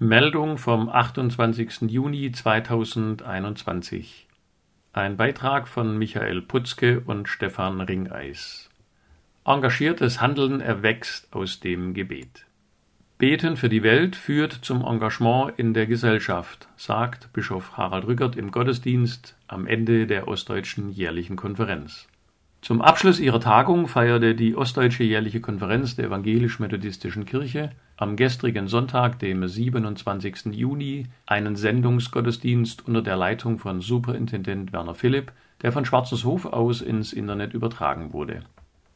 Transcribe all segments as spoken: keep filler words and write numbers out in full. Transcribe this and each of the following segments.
Meldung vom achtundzwanzigsten Juni zweitausendeinundzwanzig. Ein Beitrag von Michael Putzke und Stefan Ringeis. Engagiertes Handeln erwächst aus dem Gebet. Beten für die Welt führt zum Engagement in der Gesellschaft, sagt Bischof Harald Rückert im Gottesdienst am Ende der Ostdeutschen Jährlichen Konferenz. Zum Abschluss ihrer Tagung feierte die Ostdeutsche Jährliche Konferenz der Evangelisch-Methodistischen Kirche am gestrigen Sonntag, dem siebenundzwanzigsten Juni, einen Sendungsgottesdienst unter der Leitung von Superintendent Werner Philipp, der von Schwarzenshof aus ins Internet übertragen wurde.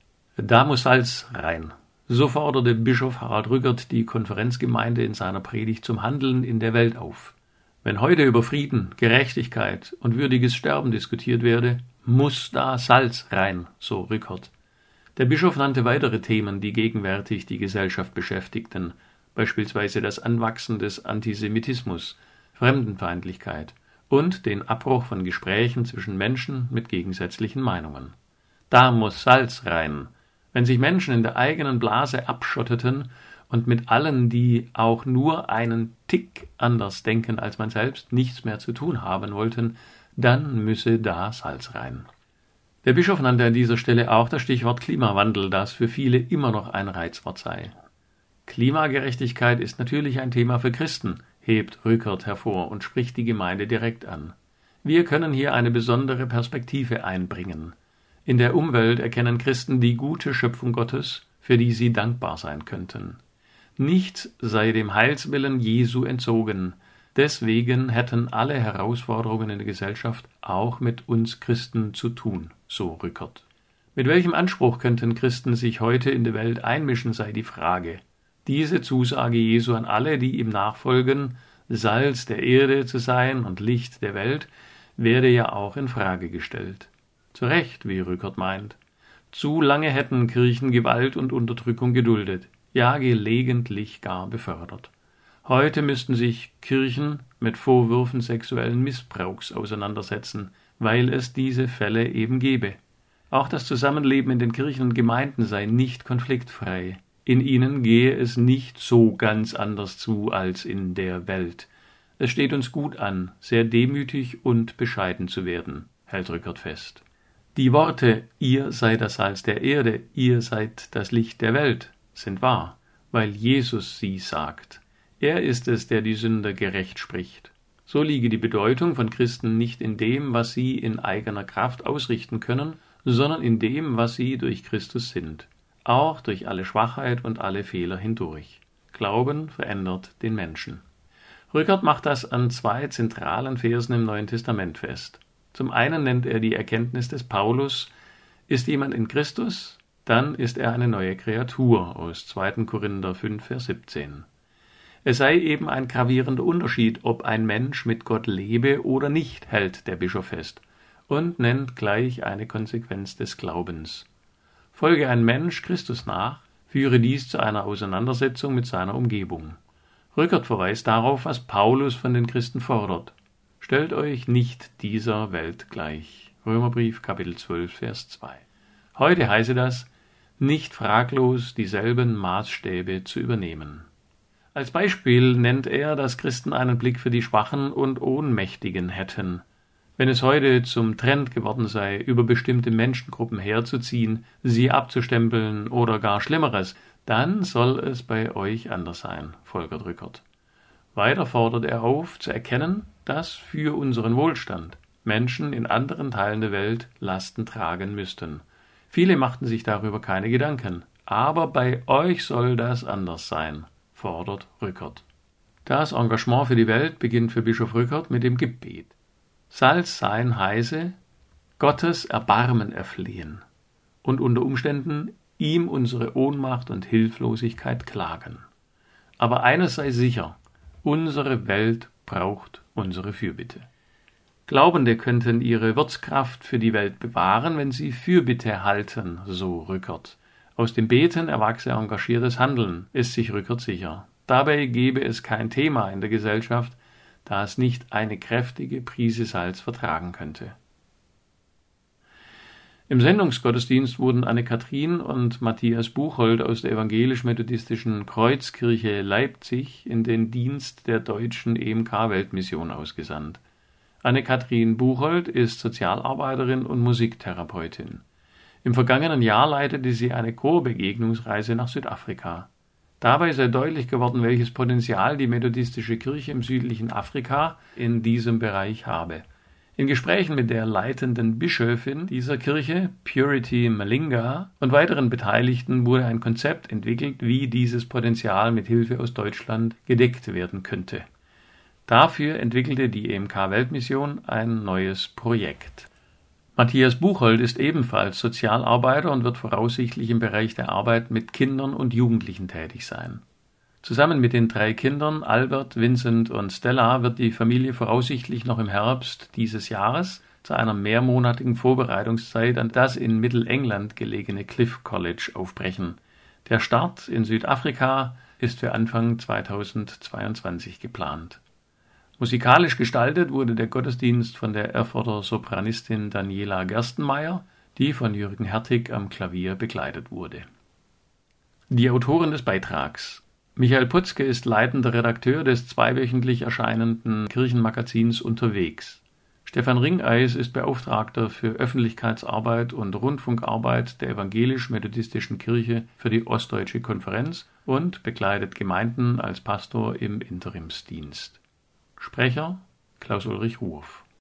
Da muss Salz rein. So forderte Bischof Harald Rückert die Konferenzgemeinde in seiner Predigt zum Handeln in der Welt auf. Wenn heute über Frieden, Gerechtigkeit und würdiges Sterben diskutiert werde, muss da Salz rein, so Rückert. Der Bischof nannte weitere Themen, die gegenwärtig die Gesellschaft beschäftigten, beispielsweise das Anwachsen des Antisemitismus, Fremdenfeindlichkeit und den Abbruch von Gesprächen zwischen Menschen mit gegensätzlichen Meinungen. Da muss Salz rein. Wenn sich Menschen in der eigenen Blase abschotteten und mit allen, die auch nur einen Tick anders denken als man selbst, nichts mehr zu tun haben wollten, dann müsse da Salz rein. Der Bischof nannte an dieser Stelle auch das Stichwort Klimawandel, das für viele immer noch ein Reizwort sei. Klimagerechtigkeit ist natürlich ein Thema für Christen, hebt Rückert hervor und spricht die Gemeinde direkt an. Wir können hier eine besondere Perspektive einbringen. In der Umwelt erkennen Christen die gute Schöpfung Gottes, für die sie dankbar sein könnten. Nichts sei dem Heilswillen Jesu entzogen. Deswegen hätten alle Herausforderungen in der Gesellschaft auch mit uns Christen zu tun, so Rückert. Mit welchem Anspruch könnten Christen sich heute in die Welt einmischen, sei die Frage. Diese Zusage Jesu an alle, die ihm nachfolgen, Salz der Erde zu sein und Licht der Welt, werde ja auch in Frage gestellt. Zu Recht, wie Rückert meint. Zu lange hätten Kirchen Gewalt und Unterdrückung geduldet, ja gelegentlich gar befördert. Heute müssten sich Kirchen mit Vorwürfen sexuellen Missbrauchs auseinandersetzen, weil es diese Fälle eben gebe. Auch das Zusammenleben in den Kirchen und Gemeinden sei nicht konfliktfrei. In ihnen gehe es nicht so ganz anders zu als in der Welt. Es steht uns gut an, sehr demütig und bescheiden zu werden, hält Rückert fest. Die Worte »Ihr seid das Salz der Erde, ihr seid das Licht der Welt« sind wahr, weil Jesus sie sagt. Er ist es, der die Sünder gerecht spricht. So liege die Bedeutung von Christen nicht in dem, was sie in eigener Kraft ausrichten können, sondern in dem, was sie durch Christus sind, auch durch alle Schwachheit und alle Fehler hindurch. Glauben verändert den Menschen. Rückert macht das an zwei zentralen Versen im Neuen Testament fest. Zum einen nennt er die Erkenntnis des Paulus, ist jemand in Christus, dann ist er eine neue Kreatur, aus zweiten Korinther fünf, Vers siebzehn. Es sei eben ein gravierender Unterschied, ob ein Mensch mit Gott lebe oder nicht, hält der Bischof fest und nennt gleich eine Konsequenz des Glaubens. Folge ein Mensch Christus nach, führe dies zu einer Auseinandersetzung mit seiner Umgebung. Rückert verweist darauf, was Paulus von den Christen fordert. Stellt euch nicht dieser Welt gleich. Römerbrief, Kapitel zwölf, Vers zwei. Heute heiße das, nicht fraglos dieselben Maßstäbe zu übernehmen. Als Beispiel nennt er, dass Christen einen Blick für die Schwachen und Ohnmächtigen hätten. Wenn es heute zum Trend geworden sei, über bestimmte Menschengruppen herzuziehen, sie abzustempeln oder gar Schlimmeres, dann soll es bei euch anders sein, folgert Rückert. Weiter fordert er auf, zu erkennen, dass für unseren Wohlstand Menschen in anderen Teilen der Welt Lasten tragen müssten. Viele machten sich darüber keine Gedanken, aber bei euch soll das anders sein, fordert Rückert. Das Engagement für die Welt beginnt für Bischof Rückert mit dem Gebet. Salz sein heiße, Gottes Erbarmen erflehen und unter Umständen ihm unsere Ohnmacht und Hilflosigkeit klagen. Aber eines sei sicher, unsere Welt braucht unsere Fürbitte. Glaubende könnten ihre Wirtskraft für die Welt bewahren, wenn sie Fürbitte halten, so Rückert. Aus dem Beten erwachse engagiertes Handeln, ist sich Rückert sicher. Dabei gebe es kein Thema in der Gesellschaft, da es nicht eine kräftige Prise Salz vertragen könnte. Im Sendungsgottesdienst wurden Anne-Kathrin und Matthias Buchholdt aus der evangelisch-methodistischen Kreuzkirche Leipzig in den Dienst der deutschen E M K-Weltmission ausgesandt. Anne-Kathrin Buchholdt ist Sozialarbeiterin und Musiktherapeutin. Im vergangenen Jahr leitete sie eine Chorbegegnungsreise nach Südafrika. Dabei sei deutlich geworden, welches Potenzial die methodistische Kirche im südlichen Afrika in diesem Bereich habe. In Gesprächen mit der leitenden Bischöfin dieser Kirche, Purity Malinga, und weiteren Beteiligten wurde ein Konzept entwickelt, wie dieses Potenzial mit Hilfe aus Deutschland gedeckt werden könnte. Dafür entwickelte die E M K-Weltmission ein neues Projekt. Matthias Buchholdt ist ebenfalls Sozialarbeiter und wird voraussichtlich im Bereich der Arbeit mit Kindern und Jugendlichen tätig sein. Zusammen mit den drei Kindern Albert, Vincent und Stella wird die Familie voraussichtlich noch im Herbst dieses Jahres zu einer mehrmonatigen Vorbereitungszeit an das in Mittelengland gelegene Cliff College aufbrechen. Der Start in Südafrika ist für Anfang zweitausendzweiundzwanzig geplant. Musikalisch gestaltet wurde der Gottesdienst von der Erfurter Sopranistin Daniela Gerstenmeier, die von Jürgen Hertig am Klavier begleitet wurde. Die Autorin des Beitrags: Michael Putzke ist leitender Redakteur des zweiwöchentlich erscheinenden Kirchenmagazins Unterwegs. Stefan Ringeis ist Beauftragter für Öffentlichkeitsarbeit und Rundfunkarbeit der Evangelisch-Methodistischen Kirche für die Ostdeutsche Konferenz und begleitet Gemeinden als Pastor im Interimsdienst. Sprecher Klaus-Ulrich Ruoff.